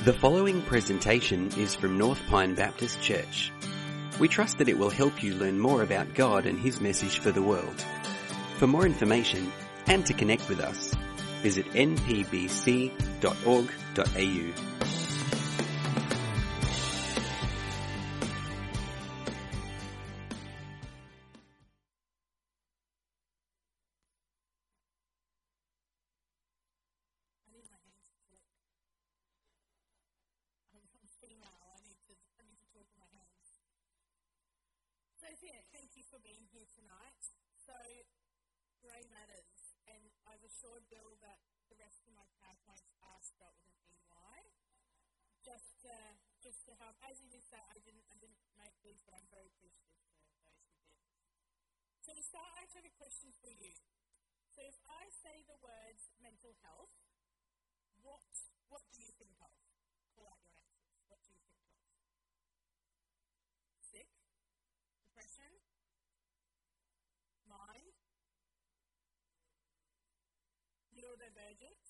The following presentation is from North Pine Baptist Church. We trust that it will help you learn more about God and His message for the world. For more information and to connect with us, visit npbc.org.au. Thank you for being here tonight. So, grey matters, and I've assured Bill that the rest of my PowerPoints are spelled with an EY. Just to help, as you did say, I didn't make these, but I'm very appreciative for those who did. So to start, I have a question for you. So if I say the words mental health, what do you think of? Call out your answers. What do you think of? Sick? Depression? Mind? Neurodivergence?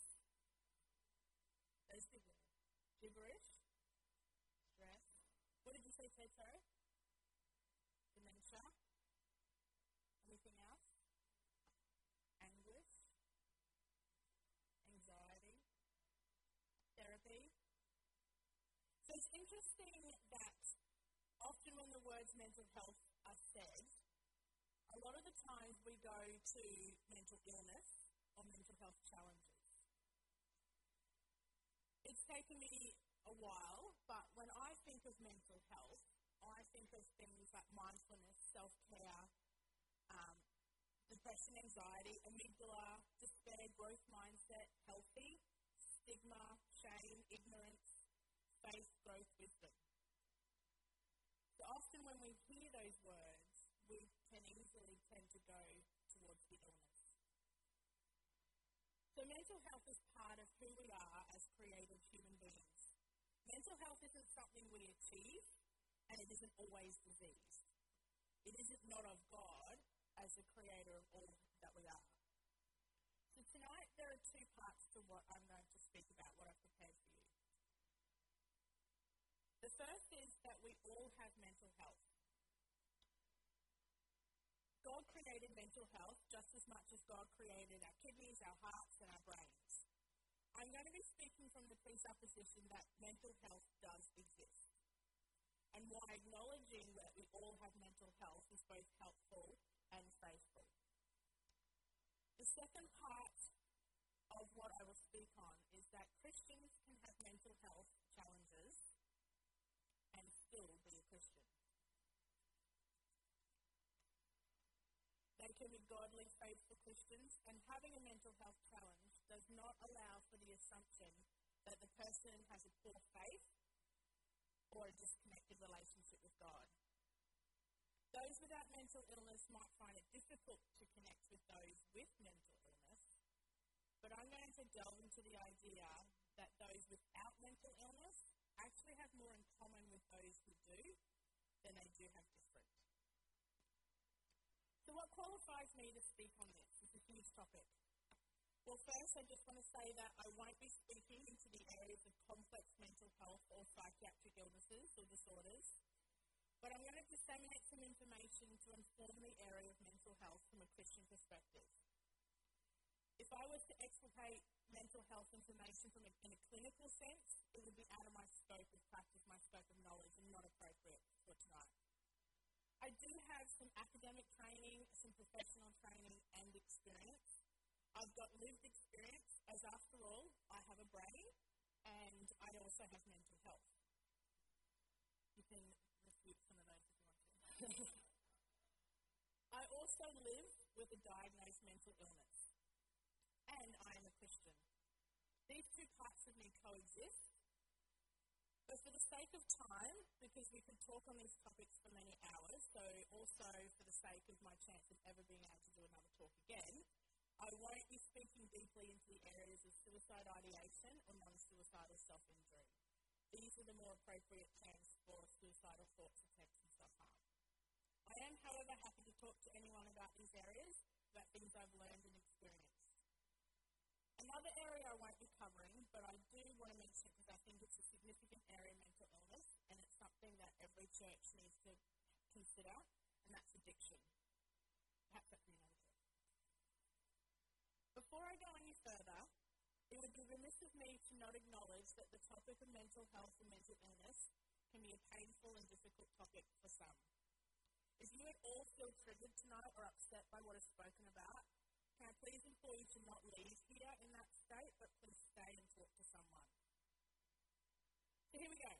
Those big words. Gibberish? Stress? What did you say, Teto? Dementia? Anything else? Anguish? Anxiety? Therapy? So it's interesting that often when the words mental health are said, a lot of the times we go to mental illness or mental health challenges. It's taken me a while, but when I think of mental health, I think of things like mindfulness, self-care, depression, anxiety, amygdala, despair, growth mindset, healthy, stigma, shame, ignorance, faith, growth, wisdom. So often when we hear those words, we can easily tend to go towards the illness. So mental health is part of who we are as creative human beings. Mental health isn't something we achieve, and it isn't always disease. It isn't not of God as the creator of all that we are. So tonight there are two parts to what I'm going to speak about, what I've prepared for you. The first is that we all have mental health. God created mental health just as much as God created our kidneys, our hearts, and our brains. I'm going to be speaking from the presupposition that mental health does exist, and why acknowledging that we all have mental health is both helpful and faithful. The second part of what I will speak on is that Christians can have mental health challenges and still be a Christian. They can be godly, faithful Christians, and having a mental health challenge does not allow for the assumption that the person has a poor faith or a disconnected relationship with God. Those without mental illness might find it difficult to connect with those with mental illness, but I'm going to delve into the idea that those without mental illness actually have more in common with those who do than they do have different. So what qualifies me to speak on this? It's a huge topic. Well, first, I just want to say that I won't be speaking into the areas of complex mental health or psychiatric illnesses or disorders, but I'm going to disseminate some information to inform the area of mental health from a Christian perspective. If I was to explicate mental health information in a clinical sense, it would be out of my scope of practice, my scope of knowledge, and not appropriate for tonight. I do have some academic training, some professional training, and experience. I've got lived experience, as after all, I have a brain, and I also have mental health. You can refute some of those if you want to. I also live with a diagnosed mental illness, and I am a Christian. These two parts of me coexist. But for the sake of time, because we could talk on these topics for many hours, so also for the sake of my chance of ever being able to do another talk again, I won't be speaking deeply into the areas of suicide ideation or non-suicidal self-injury. These are the more appropriate terms for suicidal thoughts, attempts, and self-harm. I am, however, happy to talk to anyone about these areas, about things I've learned and experienced. Another area I won't be covering, but I do want to mention because I think it's a significant would be remiss of me to not acknowledge that the topic of mental health and mental illness can be a painful and difficult topic for some. If you at all feel triggered tonight or upset by what is spoken about, can I please implore you to not leave here in that state, but please stay and talk to someone. So here we go.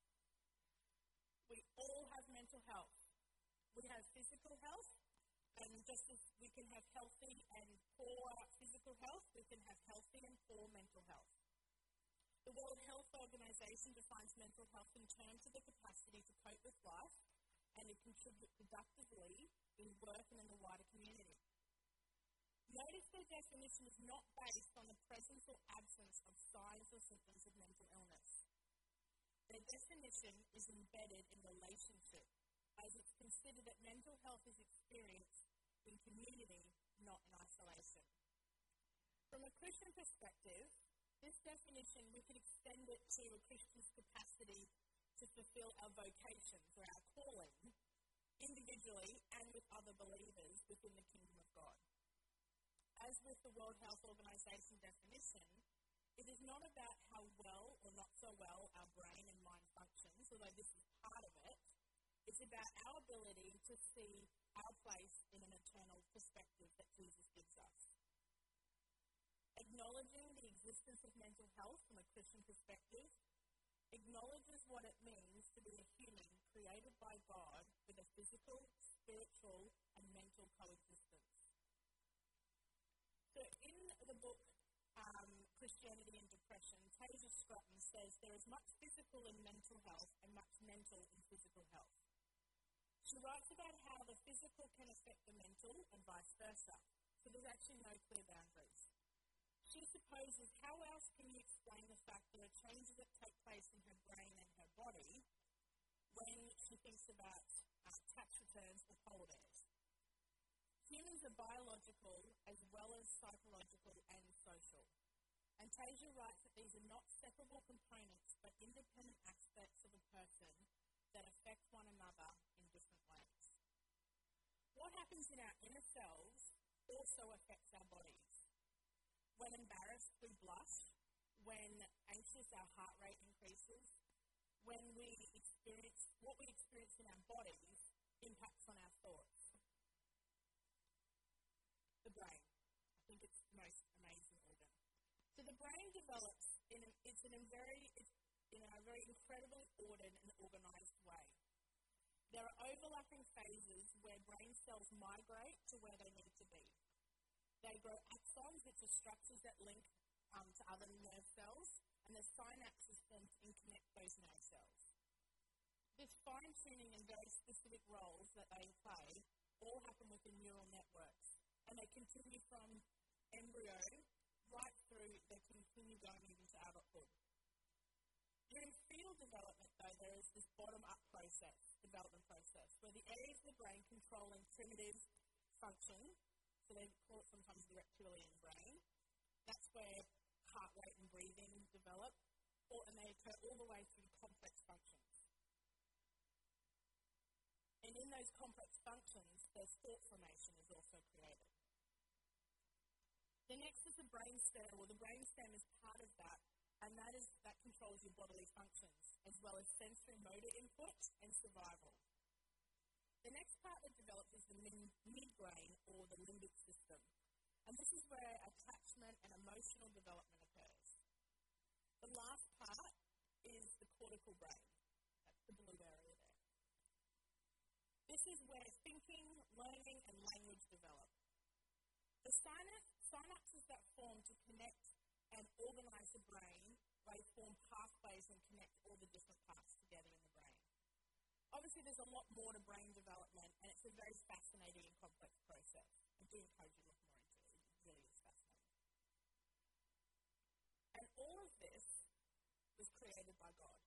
We all have mental health. We have physical health, and just as we can have healthy and poor physical health, we can have healthy and poor mental health. The World Health Organization defines mental health in terms of the capacity to cope with life and to contribute productively in work and in the wider community. Notice their definition is not based on the presence or absence of signs or symptoms of mental illness. Their definition is embedded in relationship, as it's considered that mental health is experienced in community, not in isolation. From a Christian perspective, this definition, we can extend it to a Christian's capacity to fulfill our vocations or our calling, individually and with other believers within the kingdom of God. As with the World Health Organization definition, it is not about how well or not so well our brain and mind functions, although this is part of it. It's about our ability to see our place in an eternal perspective that Jesus gives us. Acknowledging the existence of mental health from a Christian perspective acknowledges what it means to be a human created by God with a physical, spiritual, and mental coexistence. So in the book Christianity and Depression, Tasia Scrutton says there is much physical in mental health and much mental in physical health. She writes about how the physical can affect the mental and vice versa, so there's actually no clear boundaries. She supposes, how else can you explain the fact there are changes that take place in her brain and her body when she thinks about tax returns or holidays? Humans are biological as well as psychological and social. And Tasia writes that these are not separable components but independent aspects of a person that affect one another in different ways. What happens in our inner selves also affects our bodies. When embarrassed, we blush. When anxious, our heart rate increases. When we experience, what we experience in our bodies impacts on our thoughts. The brain. I think it's the most amazing organ. So the brain develops in a very incredibly ordered and organized way. There are overlapping phases where brain cells migrate to where they need to be. They grow axons, which are structures that link to other nerve cells, and the synapses form to connect those nerve cells. This fine-tuning and very specific roles that they play all happen within neural networks, and they continue from embryo right through, they continue going into adulthood. During fetal development, though, there is this bottom-up development process, where the areas of the brain controlling primitive function, so they call it sometimes the reptilian brain, that's where heart rate and breathing develop, and they occur all the way through complex functions. And in those complex functions, there's thought formation is also created. The next is the brainstem. Well, the brainstem is part of that, and that controls your bodily functions, as well as sensory motor input and survival. The next part that develops is the midbrain, or the limbic system. And this is where attachment and emotional development occurs. The last part is the cortical brain. That's the blue area there. This is where thinking, learning, and language develop. The synapses that form to connect and organize the brain, they form pathways and connect all the different parts together in the brain. Obviously, there's a lot more to brain development, and it's a very fascinating and complex process. I do encourage you to look more into it. It really is fascinating. And all of this was created by God.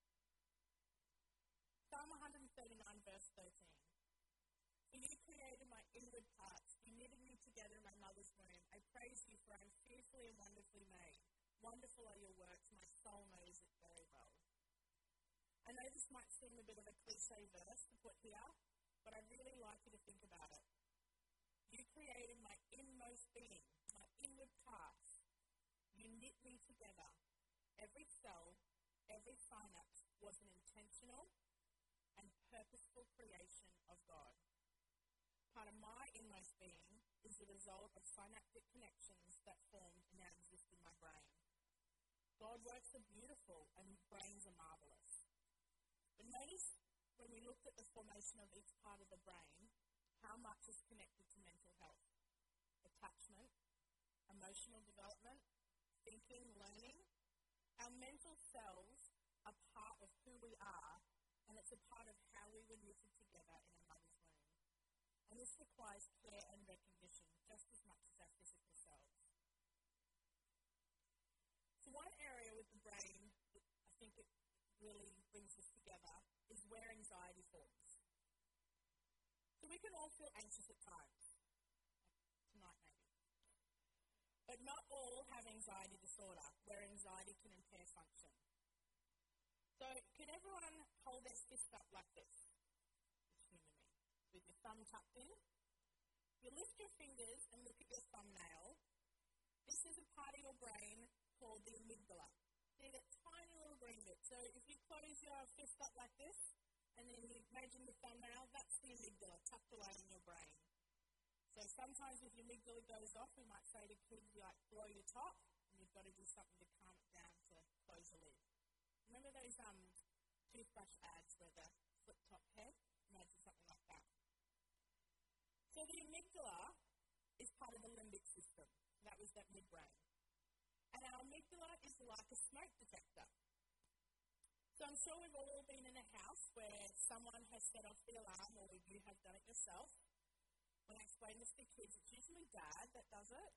Psalm 139, verse 13. For you created my inward parts. You knitted me together in my mother's womb. I praise you, for I am fearfully and wonderfully made. Wonderful are your works. My soul knows it very well. I know this might seem a bit of a cliche verse to put here, but I'd really like you to think about it. You created my inmost being, my inward parts. you knit me together. Every cell, every synapse was an intentional and purposeful creation of God. Part of my inmost being is the result of synaptic connections that formed and now exist in my brain. God works are beautiful and brains are marvelous. But notice when we looked at the formation of each part of the brain, how much is connected to mental health, attachment, emotional development, thinking, learning. Our mental cells are part of who we are, and it's a part of how we were knitted together in a mother's womb. And this requires care and recognition just as much as our physical cells. So one area with the brain that I think it really brings us together is where anxiety forms. So we can all feel anxious at times. Tonight maybe. But not all have anxiety disorder, where anxiety can impair function. So can everyone hold their fist up like this? Just humour me. With your thumb tucked in. You lift your fingers and look at your thumbnail. This is a part of your brain called the amygdala. See that tiny little green bit. So if you close your fist up like this, and then you imagine the thumbnail, that's the amygdala tucked away in your brain. So sometimes if your amygdala goes off, we might say to kids, like, blow your top, and you've got to do something to calm it down to close the lid. Remember those toothbrush ads where the flip top head? Imagine something like that. So the amygdala is part of the limbic system. That was that midbrain. And our amygdala is like a smoke detector. So I'm sure we've all been in a house where someone has set off the alarm, or you have done it yourself. When I explain this to kids, it's usually Dad that does it.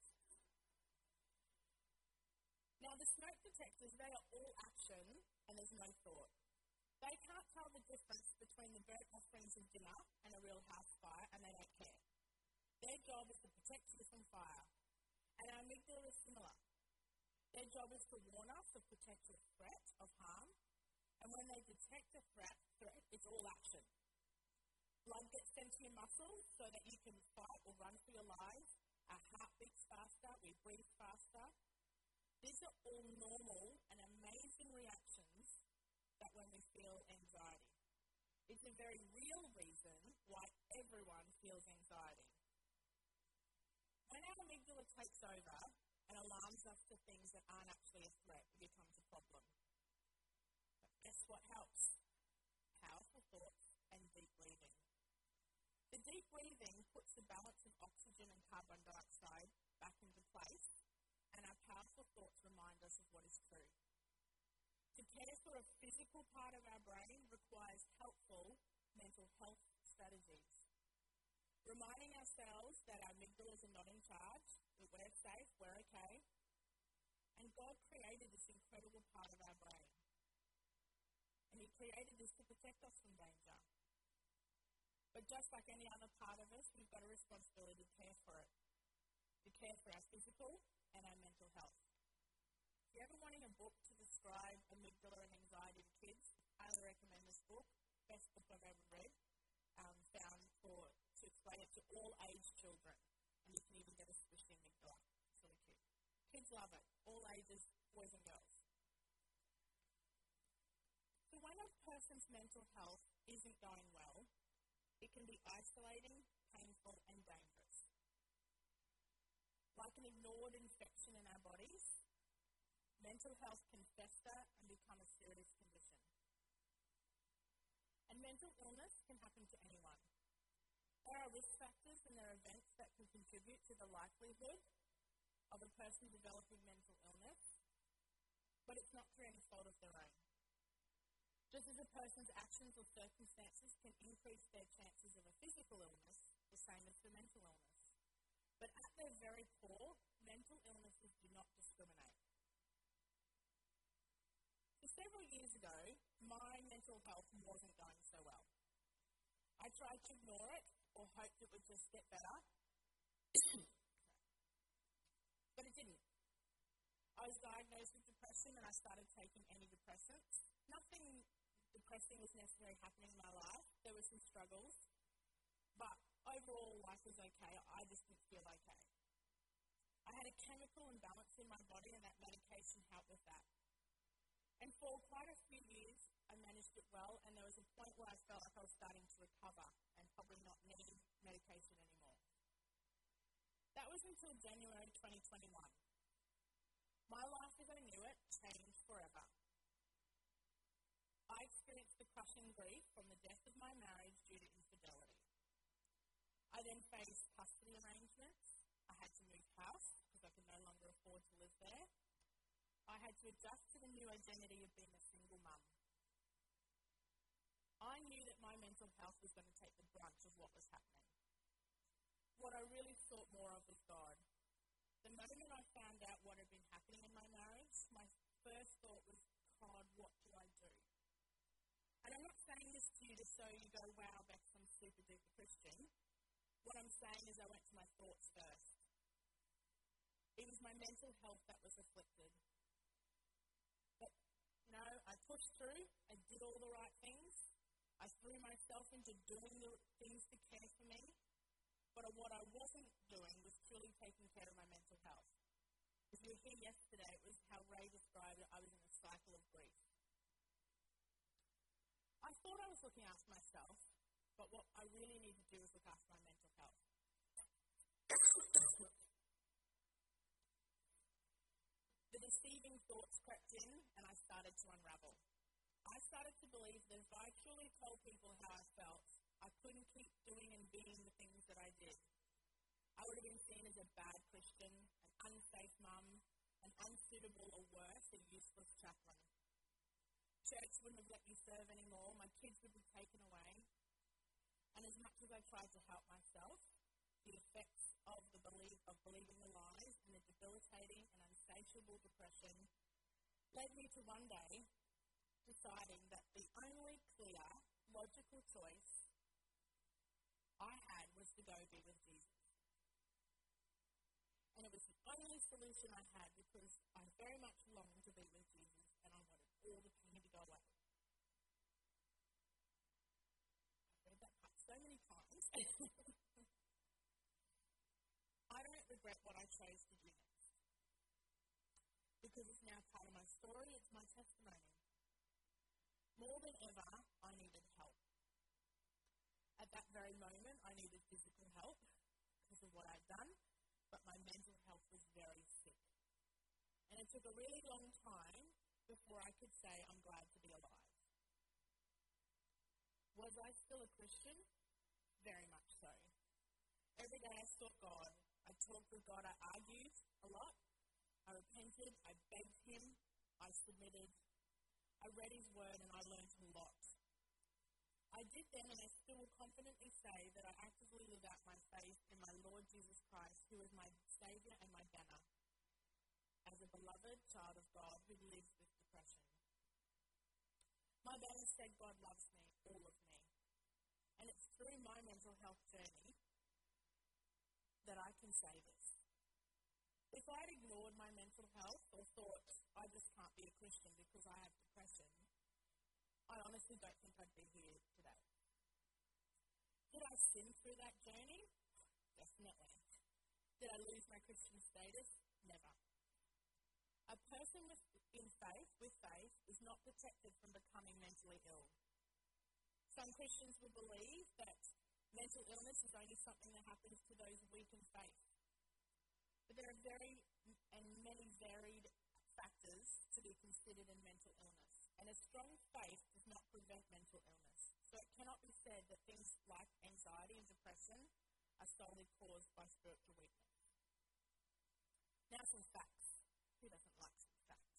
Now, the smoke detectors, they are all action, and there's no thought. They can't tell the difference between the burnt offerings of dinner and a real house fire, and they don't care. Their job is to protect you from fire. And our amygdala is similar. Their job is to warn us of potential threat of harm, and when they detect a threat, it's all action. Blood gets sent to your muscles so that you can fight or run for your lives. Our heart beats faster, we breathe faster. These are all normal and amazing reactions that when we feel anxiety. It's a very real reason why everyone feels anxiety. When our amygdala takes over and alarms us to things that aren't actually a threat, it becomes a problem. But guess what helps? Powerful thoughts and deep breathing. The deep breathing puts the balance of oxygen and carbon dioxide back into place, and our powerful thoughts remind us of what is true. To care for a physical part of our brain requires helpful mental health strategies. Reminding ourselves that our amygdalas are not in charge, that we're safe, we're okay, and God created this incredible part of our brain. And He created this to protect us from danger. But just like any other part of us, we've got a responsibility to care for it, to care for our physical and our mental health. If you're ever wanting a book to describe amygdala and anxiety to kids, I highly recommend this book. Best book I've ever read, found to explain it to all age children. And you can even get a squishy amygdala. It's really cute. Kids love it, all ages, boys and girls. So when a person's mental health isn't going well, it can be isolating, painful, and dangerous. Like an ignored infection in our bodies, mental health can fester and become a serious condition. And mental illness can happen to anyone. There are risk factors and there are events that can contribute to the likelihood of a person developing mental illness, but it's not through any fault of their own. Just as a person's actions or circumstances can increase their chances of a physical illness, the same as for mental illness. But at their very core, mental illnesses do not discriminate. So several years ago, my mental health wasn't going so well. I tried to ignore it or hoped it would just get better, but it didn't. I was diagnosed with depression and I started taking antidepressants. Nothing depressing was necessarily happening in my life. There were some struggles, but overall life was okay. I just didn't feel okay. I had a chemical imbalance in my body, and that medication helped with that. And for quite a few years, I managed it well, and there was a point where I felt like I was starting to recover and probably not need medication anymore. That was until January 2021. My life as I knew it changed forever. I experienced the crushing grief from the death of my marriage due to infidelity. I then faced custody arrangements. I had to move house because I could no longer afford to live there. I had to adjust to the new identity of being a single mum. I knew that my mental health was going to take the brunt of what was happening. What I really sought more of was God. The moment I found out what had been happening in my marriage, my first thought was, God, what do I do? And I'm not saying this to you to show you go, wow, Bex, I'm super duper Christian. What I'm saying is I went to my thoughts first. It was my mental health that was afflicted. But, I pushed through. I did all the right things. I threw myself into doing the things to care for me. But what I wasn't doing was truly taking care of my mental health. If you were here yesterday, it was how Ray described it. I was in a cycle of grief. I thought I was looking after myself, but what I really need to do is look after my mental health. The deceiving thoughts crept in, and I started to unravel. I started to believe that if I truly told people how I felt, I couldn't keep doing and being the things that I did. I would have been seen as a bad Christian, an unsafe mum, an unsuitable or worse, a useless chaplain. Church wouldn't have let me serve anymore. My kids would be taken away. And as much as I tried to help myself, the effects of believing the lies and the debilitating and insatiable depression led me to one day deciding that the only clear, logical choice I had was to go be with Jesus. And it was the only solution I had because I very much longed to be with Jesus and I wanted all the pain to go away. I've read that part so many times. I don't regret what I chose to do next. Because it's now part of my story, it's my testimony. More than ever, I needed help. At that very moment, I needed physical help because of what I'd done, but my mental health was very sick. And it took a really long time before I could say I'm glad to be alive. Was I still a Christian? Very much so. Every day I sought God. I talked with God. I argued a lot. I repented. I begged Him. I submitted. I read His Word and I learned a lot. I did then, and I still will confidently say that I actively live out my faith in my Lord Jesus Christ, who is my Saviour and my banner, as a beloved child of God who lives with depression. My banner said God loves me, all of me. And it's through my mental health journey that I can say this. If I'd ignored my mental health or thought I just can't be a Christian because I have depression, I honestly don't think I'd be here today. Did I sin through that journey? Definitely. Did I lose my Christian status? Never. A person with faith is not protected from becoming mentally ill. Some Christians will believe that mental illness is only something that happens to those weak in faith. But there are many varied factors to be considered in mental illness. And a strong faith does not prevent mental illness. So it cannot be said that things like anxiety and depression are solely caused by spiritual weakness. Now some facts. Who doesn't like some facts?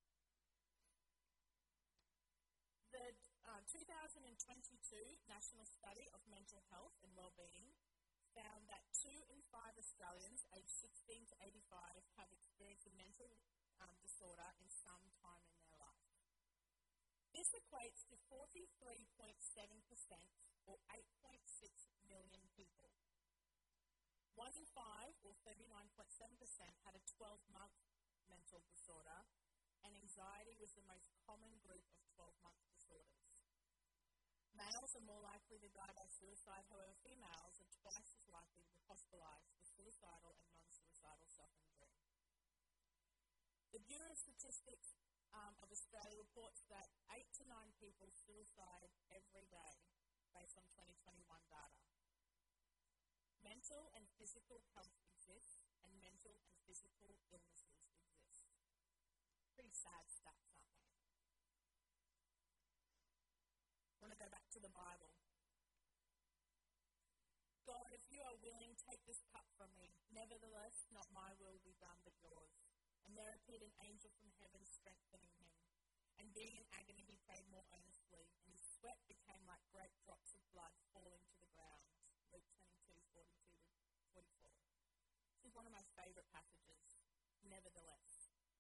The 2022 National Study of Mental Health and Wellbeing found that 2 in 5 Australians aged 16 to 85 have experienced a mental disorder in some time in their life. This equates to 43.7% or 8.6 million people. 1 in 5 or 39.7% had a 12-month mental disorder, and anxiety was the most common group of 12-month disorders. Males are more likely to die by suicide, however females are twice as likely to be hospitalised for suicidal and non-suicidal self-injury. The Bureau of Statistics of Australia reports that 8 to 9 people suicide every day based on 2021 data. Mental and physical health exists, and mental and physical illnesses exist. Pretty sad stats, aren't they? I want to go back to the Bible. God, if you are willing, take this cup from me. Nevertheless, not my will be done, but yours. And there appeared an angel from heaven strengthening him. And being in agony, he prayed more earnestly, and his sweat became like great drops of blood falling to the ground. Luke 22:42-44. This is one of my favourite passages. Nevertheless,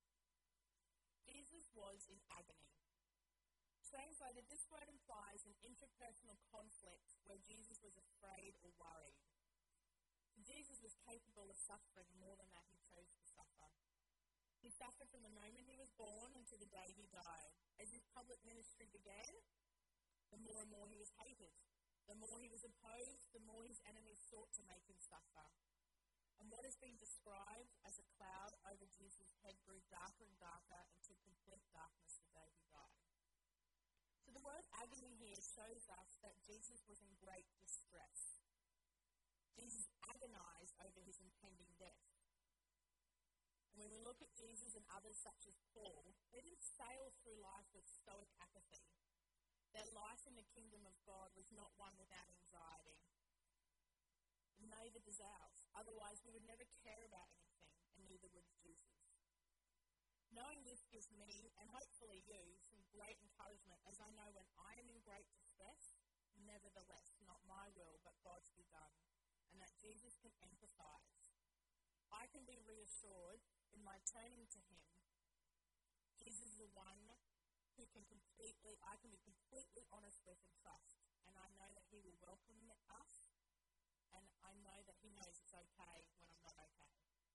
Jesus was in agony. Translated, this word implies an interpersonal conflict where Jesus was afraid or worried. Jesus was capable of suffering more than that he chose to suffer. He suffered from the moment he was born until the day he died. As his public ministry began, the more and more he was hated. The more he was opposed, the more his enemies sought to make him suffer. And what has been described as a cloud over Jesus' head grew darker and darker until complete darkness the day he died. So the word agony here shows us that Jesus was in great distress. Jesus agonized over his impending death. And when we look at Jesus and others such as Paul, they didn't sail through life with stoic apathy. Their life in the kingdom of God was not one without anxiety. And neither does ours. Otherwise, we would never care about anything, and neither would Jesus. Knowing this gives me, and hopefully you, some great encouragement, as I know when I am in great distress, nevertheless, not my will, but God's be done, and that Jesus can empathise. I can be reassured in my turning to him. Jesus is the one who I can be completely honest with and trust, and I know that he will welcome us, and I know that he knows it's okay when I'm not okay.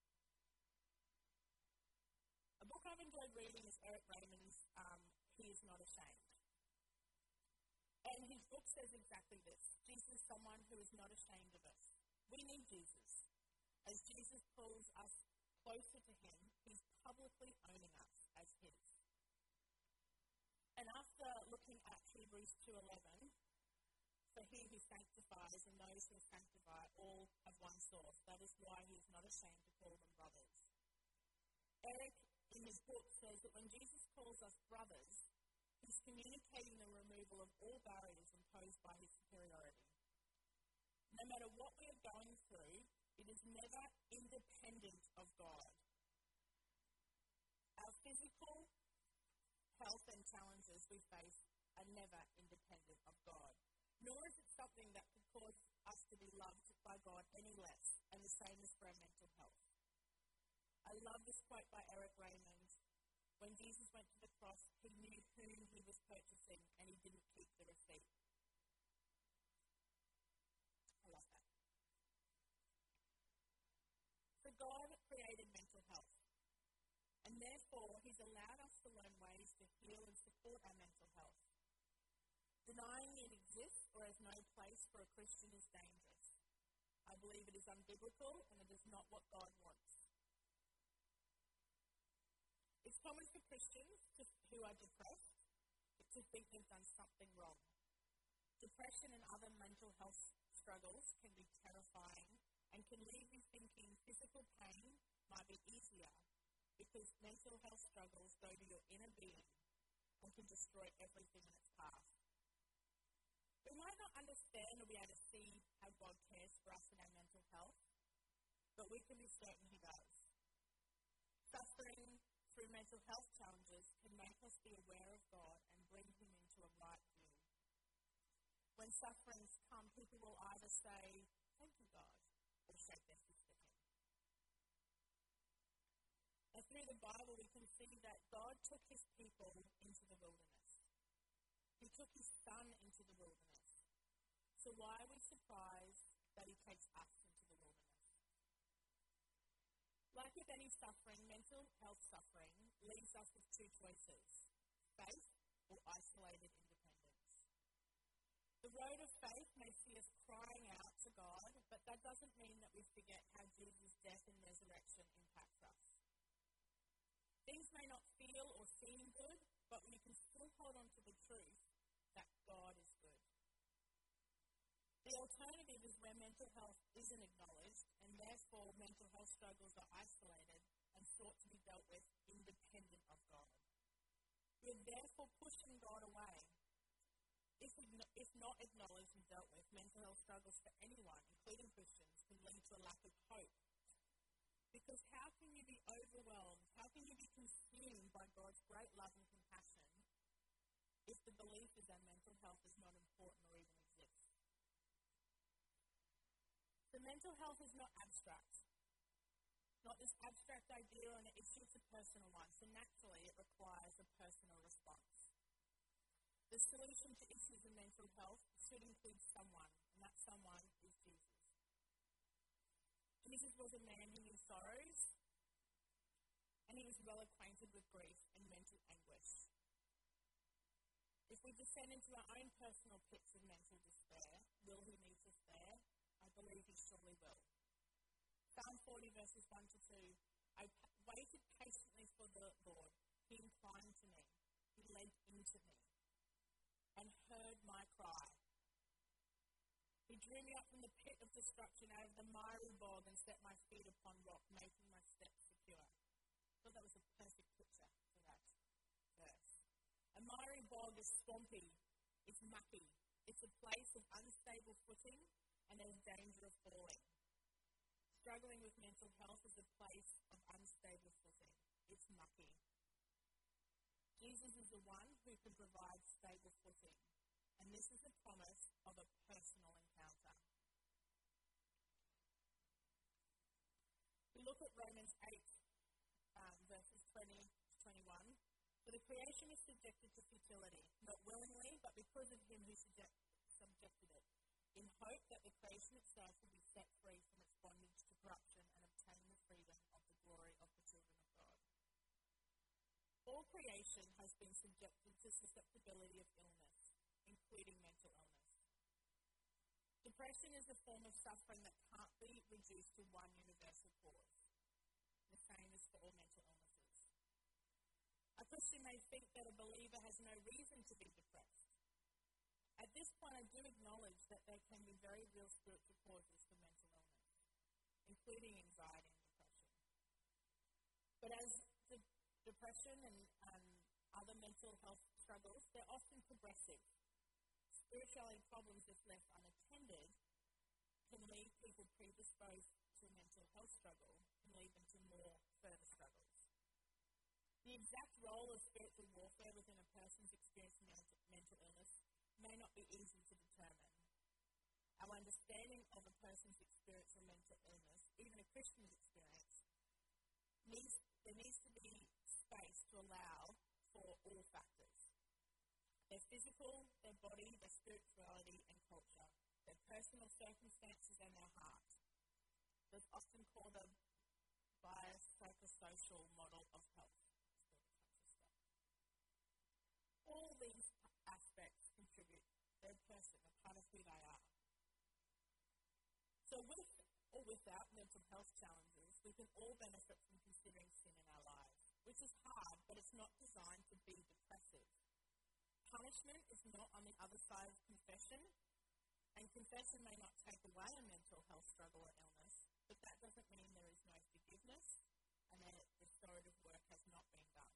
A book I've enjoyed reading is Eric Raymond's He Is Not Ashamed. And his book says exactly this. Jesus is someone who is not ashamed of us. We need Jesus. As Jesus pulls us closer to him, he's publicly owning us as his. And after looking at Hebrews 2:11, for he who sanctifies and those who sanctify all have one source. That is why he is not ashamed to call them brothers. Eric, in his book, says that when Jesus calls us brothers, he's communicating the removal of all barriers imposed by his superiority. No matter what we are going through, it is never independent of God. Our physical health and challenges we face are never independent of God. Nor is it something that could cause us to be loved by God any less, and the same is for our mental health. I love this quote by Eric Raymond. When Jesus went to the cross, he knew whom he was purchasing, and he didn't keep the receipt. I love that. So God created mental health, and therefore he's allowed us to learn ways to heal and support our mental health. Denying it exists or has no place for a Christian is dangerous. I believe it is unbiblical, and it is not what God wants. It's common for Christians who are depressed to think they've done something wrong. Depression and other mental health struggles can be terrifying and can leave you thinking physical pain might be easier because mental health struggles go to your inner being and can destroy everything in its path. We might not understand or be able to see how God cares for us in our mental health, but we can be certain he does. Suffering through mental health challenges can make us be aware of God and bring him into a right view. When sufferings come, people will either say, "Thank you, God," or shake their fist at him. And through the Bible, we can see that God took his people into the wilderness. He took his son into the wilderness. So why are we surprised that he takes us into the wilderness? Like with any suffering, mental health suffering leaves us with two choices: faith or isolated independence. The road of faith may see us crying out to God, but that doesn't mean that we forget how Jesus' death and resurrection impacts us. Things may feel or seem good, but you can still hold on to the truth that God is good. The alternative is where mental health isn't acknowledged, and therefore mental health struggles are isolated and sought to be dealt with independent of God. You're therefore pushing God away. If not acknowledged and dealt with, mental health struggles for anyone, including Christians, can lead to a lack of hope. Because how can you be overwhelmed, how can you be consumed by God's great love and compassion if the belief is that mental health is not important or even exists? So mental health is not abstract. Not this abstract idea on it, it's just a personal one. So naturally it requires a personal response. The solution to issues of mental health should include someone, and that someone is Jesus. Jesus was a man who knew sorrows, and he was well acquainted with grief and mental anguish. If we descend into our own personal pits of mental despair, will he meet us there? I believe he surely will. Psalm 40 verses 1 to 2, I waited patiently for the Lord. He inclined to me. He leant into me and heard my cry. He drew me up from the pit of destruction, out of the miry bog, and set my feet upon rock, making my steps secure. I thought that was a perfect picture for that verse. A miry bog is swampy, it's mucky, it's a place of unstable footing, and there's danger of falling. Struggling with mental health is a place of unstable footing. It's mucky. Jesus is the one who can provide stable footing, and this is a promise of a personal encounter. We look at Romans 8, verses 20 to 21. For the creation is subjected to futility, not willingly, but because of him who subjected it, in hope that the creation itself will be set free from its bondage to corruption and obtain the freedom of the glory of the children of God. All creation has been subjected to susceptibility of illness, including mental illness. Depression is a form of suffering that can't be reduced to one universal cause. The same is for all mental illnesses. A Christian may think that a believer has no reason to be depressed. At this point, I do acknowledge that there can be very real spiritual causes for mental illness, including anxiety and depression. But as depression and other mental health struggles, they're often progressive. Spirituality problems, if left unattended, can leave people predisposed to mental health struggle and lead them to more further struggles. The exact role of spiritual warfare within a person's experience of mental illness may not be easy to determine. Our understanding of a person's experience of mental illness, even a Christian's experience, there needs to be space to allow for all factors. Their physical, their body, their spirituality and culture, their personal circumstances and their heart. There's often called a biopsychosocial model of health. All these aspects contribute. They're a person, a part of who they are. So with or without mental health challenges, we can all benefit from considering sin in our lives, which is hard, but it's not designed to be depressive. Punishment is not on the other side of confession, and confession may not take away a mental health struggle or illness, but that doesn't mean there is no forgiveness and that restorative work has not been done.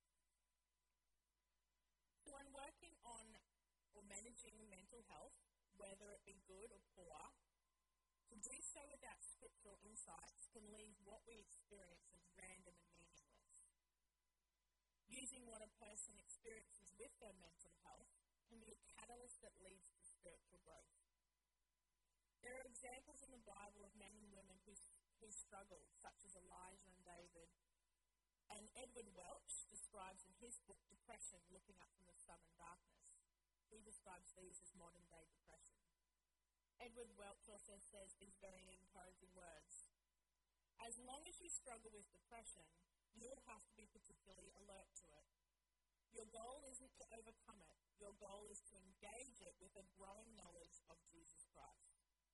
So when working on or managing mental health, whether it be good or poor, to do so without scriptural insights can leave what we experience as random and meaningless. Using what a person experiences with their mental health can be a catalyst that leads to spiritual growth. There are examples in the Bible of men and women who struggled, such as Elijah and David. And Edward Welch describes in his book, Depression, Looking Up from the Southern Darkness. He describes these as modern-day depression. Edward Welch also says these very encouraging words. As long as you struggle with depression, you'll have to be particularly alert to it. Your goal isn't to overcome it. Your goal is to engage it with a growing knowledge of Jesus Christ.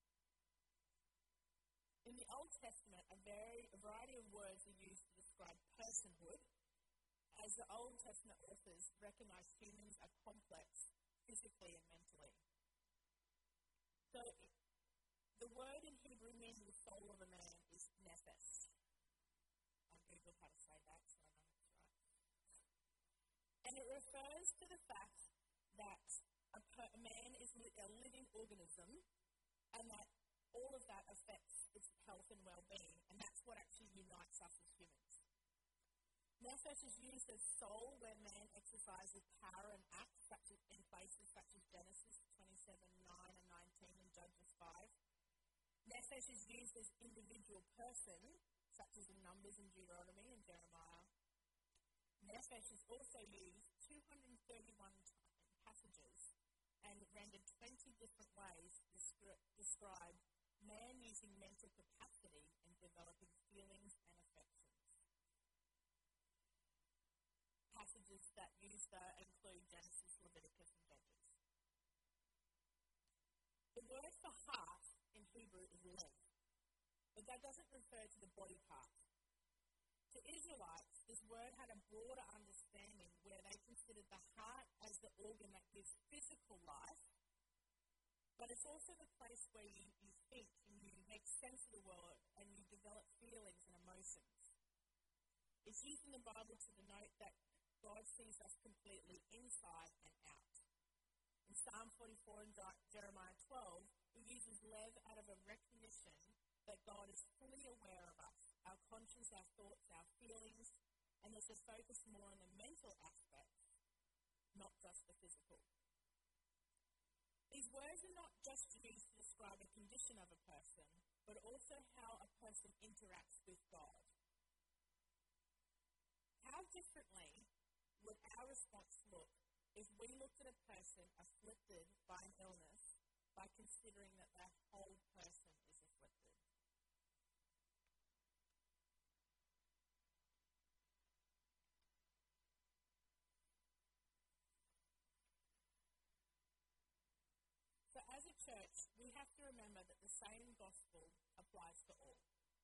In the Old Testament, a variety of words are used to describe personhood, as the Old Testament authors recognize humans are complex physically and mentally. So the word in Hebrew meaning the soul of a man is nephesh. I googled how to say that, so I know it's right. And it refers to the fact that a man is a living organism, and that all of that affects its health and well-being, and that's what actually unites us as humans. Nephesh is used as soul where man exercises power and acts in places such as Genesis 27:9 and 19 and Judges 5. Nephesh is used as individual person, such as in Numbers and Deuteronomy and Jeremiah. Nephesh is also used 231 passages and rendered 20 different ways to describe man using mental capacity in developing feelings and affections. Passages that include Genesis, Leviticus, and Judges. The word for heart in Hebrew is lev, but that doesn't refer to the body part. To Israelites, this word had a broader understanding where they considered the heart as the organ that gives physical life, but it's also the place where you think and you make sense of the world and you develop feelings and emotions. It's used in the Bible to denote that God sees us completely inside and out. In Psalm 44 and Jeremiah 12, he uses lev out of a recognition that God is fully aware of us, our conscience, our thoughts, our feelings, and there's a focus more on the mental aspects, not just the physical. These words are not just used to describe a condition of a person, but also how a person interacts with God. How differently would our response look if we looked at a person afflicted by an illness by considering that their whole person is afflicted? So as a church, we have to remember that the same gospel applies to all.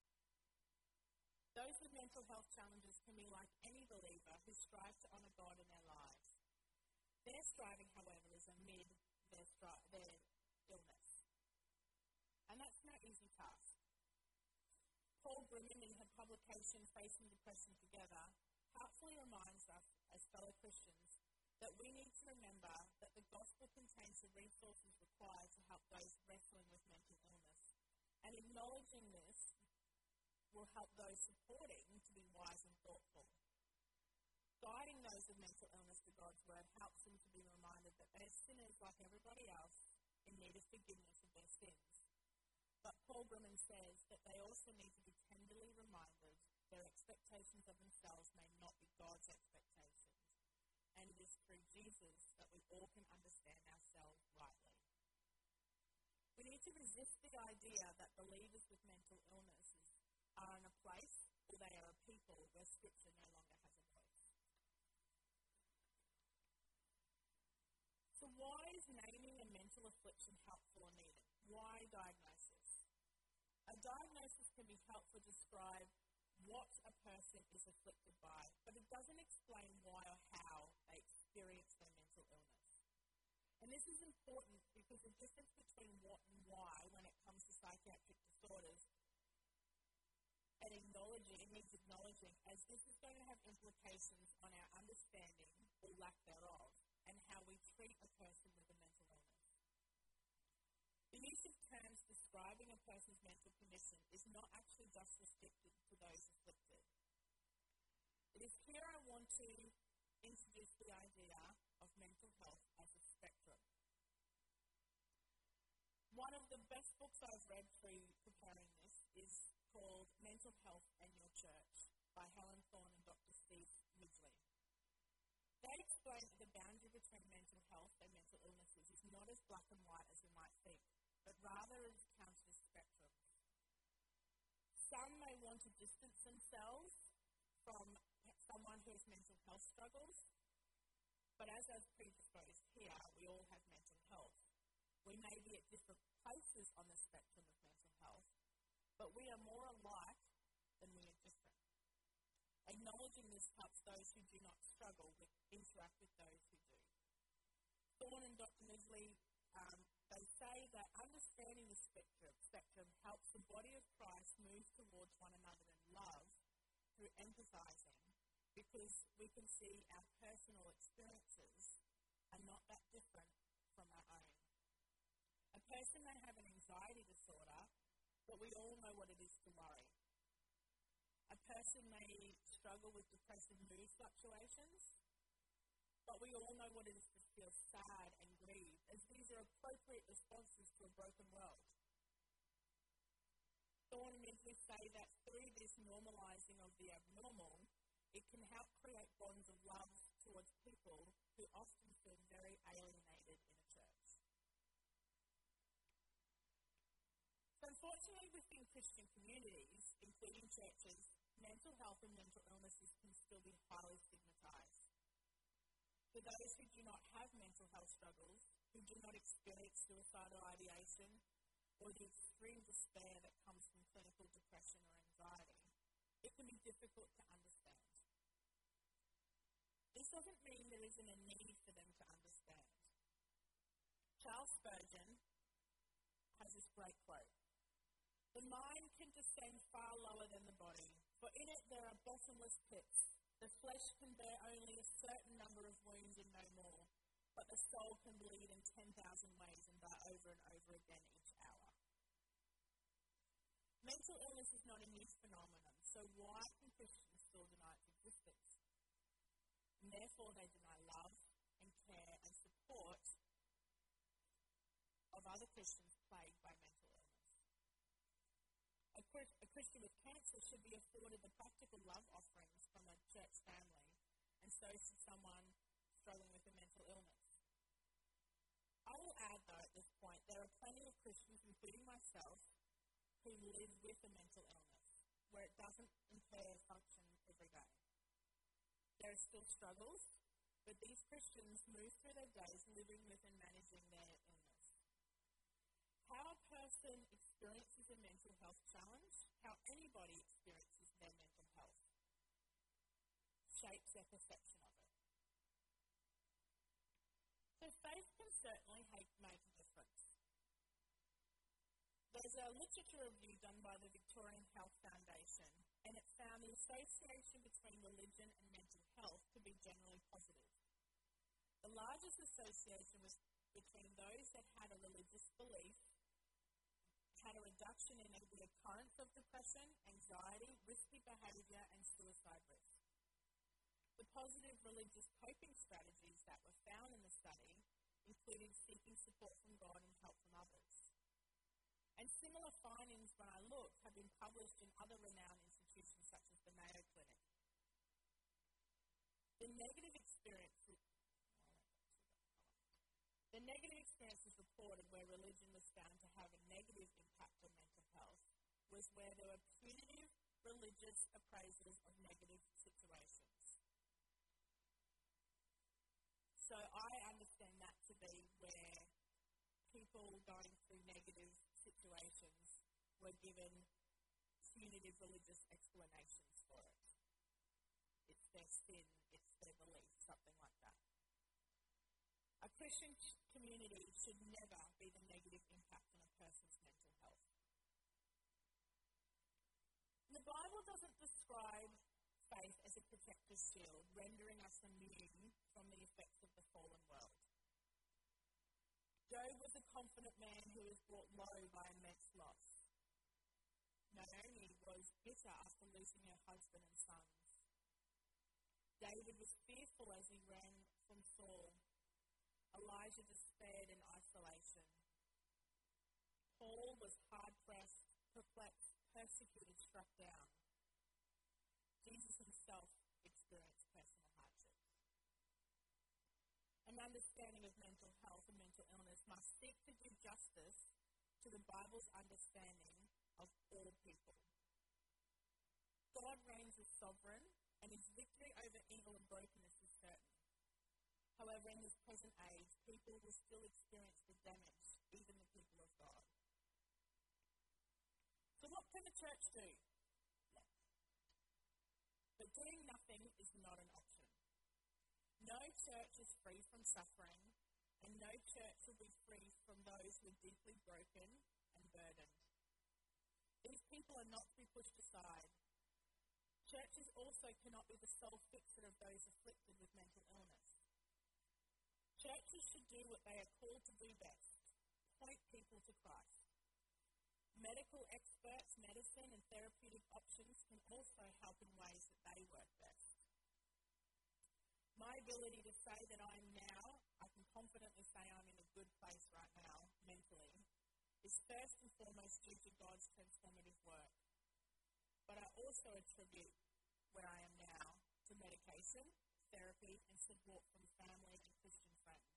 Those with mental health challenges can be like any believer who strives to honour God in their lives. Their striving, however, is amid their illness. And that's no easy task. Paul Grimmin, in her publication, Facing Depression Together, helpfully reminds us, as fellow Christians, that we need to remember that the gospel contains the resources required to help those wrestling with mental illness. And acknowledging this will help those supporting to be wise and thoughtful. Guiding those with mental illness to God's word helps them to be reminded that they're sinners like everybody else in need of forgiveness of their sins. But Paul Grimmin says that they also need to be tenderly reminded their expectations of themselves may not be God's expectations. And it is through Jesus that we all can understand ourselves rightly. We need to resist the idea that believers with mental illnesses are in a place or they are a people where Scripture no longer has a voice. So why is naming a mental affliction helpful or needed? Why diagnosis? A diagnosis can be helpful to describe what a person is afflicted by, but it doesn't explain why or how they experience their mental illness. And this is important because the difference between what and why when it comes to psychiatric disorders and it needs acknowledging, as this is going to have implications on our understanding or lack thereof and how we treat a person with a mental illness. The use of terms describing a person's mental condition is not actually just restricted to those afflicted. It is here I want to introduce the idea of mental health as a spectrum. One of the best books I've read through preparing this is called Mental Health and Your Church by Helen Thorne and Dr. Steve Midgley. They explain that the boundary between mental health and mental illnesses is not as black and white as we might think, but rather is counted as spectrums. Some may want to distance themselves from someone who has mental health struggles, but as I've predisposed here, we all have mental health. We may be at different places on the spectrum of mental health, but we are more alike than we are different. A Acknowledging this helps those who do not struggle interact with those who do. Thorne and Dr. Nisley, they say that understanding the spectrum helps the body of Christ move towards one another in love through empathizing, because we can see our personal experiences are not that different from our own. A person may have an anxiety disorder, but we all know what it is to worry. A person may struggle with depressive mood fluctuations, but we all know what it is to feel sad and grieve, as these are appropriate responses to a broken world. Thorne and Nisley say that through this normalizing of the abnormal, it can help create bonds of love towards people who often feel very alienated in a church. So unfortunately, within Christian communities, including churches, mental health and mental illnesses can still be highly stigmatized. For those who do not have mental health struggles, who do not experience suicidal ideation, or the extreme despair that comes from clinical depression or anxiety, it can be difficult to understand. This doesn't mean there isn't a need for them to understand. Charles Spurgeon has this great quote: "The mind can descend far lower than the body, for in it there are bottomless pits. The flesh can bear only a certain number of wounds and no more, but the soul can bleed in 10,000 ways and die over and over again each hour." Mental illness is not a new phenomenon, so why can Christians still deny its existence? And therefore they deny love and care and support of other Christians plagued by mental illness. A Christian with cancer should be afforded the practical love offerings from a church family, and so should someone struggling with a mental illness. I will add, though, at this point, there are plenty of Christians, including myself, who live with a mental illness, where it doesn't impair function every day. There are still struggles, but these Christians move through their days living with and managing their illness. How a person experiences a mental health challenge, how anybody experiences their mental health, shapes their perception of it. So faith can certainly make a difference. There's a literature review done by the Victorian Health Foundation, and it found the association between religion and mental health to be generally positive. The largest association was between those that had a religious belief, had a reduction in the occurrence of depression, anxiety, risky behaviour, and suicide risk. The positive religious coping strategies that were found in the study included seeking support from God and help from others. And similar findings, when I looked, have been published in other renowned institutions such as the Mayo Clinic. The negative experiences reported where religion was found to have a negative impact on mental health was where there were punitive religious appraisals of negative situations. So I understand that to be where people going through negative situations were given punitive religious explanations for it. It's their sin, it's their belief, something like that. A Christian community should never be the negative impact on a person's mental health. The Bible doesn't describe faith as a protective shield, rendering us immune from the effects of the fallen world. Job was a confident man who was brought low by immense loss. Naomi was bitter after losing her husband and sons. David was fearful as he ran from Saul. Elijah despaired in isolation. Paul was hard-pressed, perplexed, persecuted, struck down. Jesus himself experienced personal hardships. An understanding of mental health and mental illness must seek to do justice to the Bible's understanding of all people. God reigns as sovereign, and his victory over evil and brokenness is certain. However, in this present age, people will still experience the damage, even the people of God. So what can the church do? The doing nothing is not an option. No church is free from suffering, and no church will be free from those who are deeply broken and burdened. These people are not to be pushed aside. Churches also cannot be the sole fixer of those afflicted with mental illness. Churches should do what they are called to do best, point people to Christ. Medical experts, medicine and therapeutic options can also help in ways that they work best. My ability to say that I can confidently say I'm in a good place right now, mentally, is first and foremost due to God's transformative work. But I also attribute where I am now to medication, therapy, and support from family and Christian friends.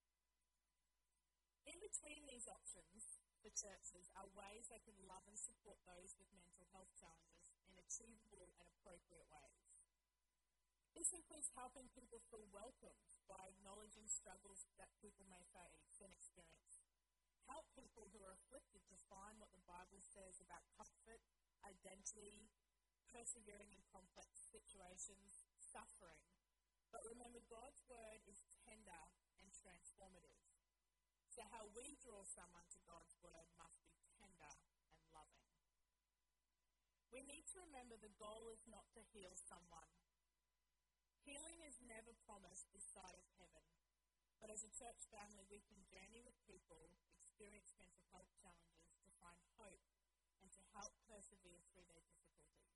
In between these options for churches are ways they can love and support those with mental health challenges in achievable and appropriate ways. This includes helping people feel welcomed by acknowledging struggles that people may face and experience. Help people who are afflicted to find what the Bible says about comfort, identity, persevering in complex situations, suffering. But remember, God's word is tender and transformative. So how we draw someone to God's word must be tender and loving. We need to remember the goal is not to heal someone. Healing is never promised this side of heaven. But as a church family, we can journey with people, experience mental health challenges to find hope and to help persevere through their difficulties.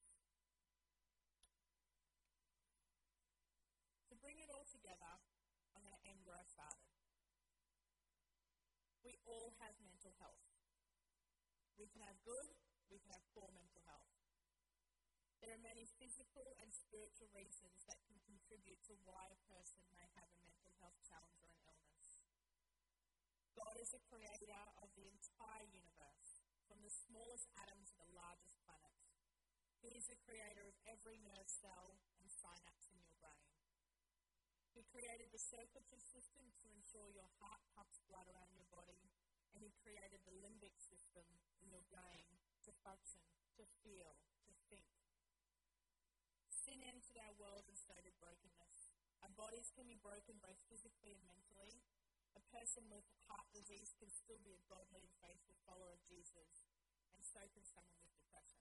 To bring it all together, I'm going to end where I started. We all have mental health. We can have good, we can have poor mental health. There are many physical and spiritual reasons that can contribute to why a person may have a mental health challenge or an illness. God is the creator of the entire universe, from the smallest atom to the largest planet. He is the creator of every nerve cell and synapse in your brain. He created the circulatory system to ensure your heart pumps blood around your body, and he created the limbic system in your brain to function, to feel, to think. Sin entered our world and so did brokenness. Our bodies can be broken both physically and mentally. A person with heart disease can still be a godly and faithful follower of Jesus, and so can someone with depression.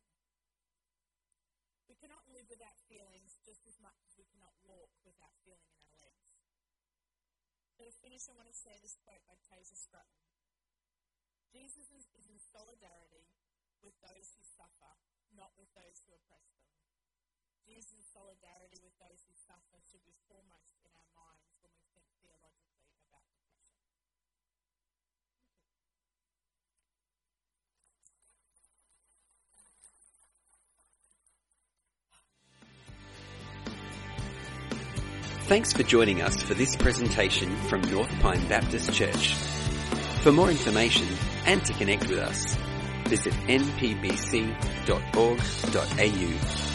We cannot live without feelings just as much as we cannot walk without feeling in our legs. So to finish, I want to share this quote by Taser Stratton. Jesus is in solidarity with those who suffer, not with those who oppress them. Jesus' solidarity with those who suffer should be foremost in our minds when we think theologically about depression. Thanks for joining us for this presentation from North Pine Baptist Church. For more information and to connect with us, visit npbc.org.au.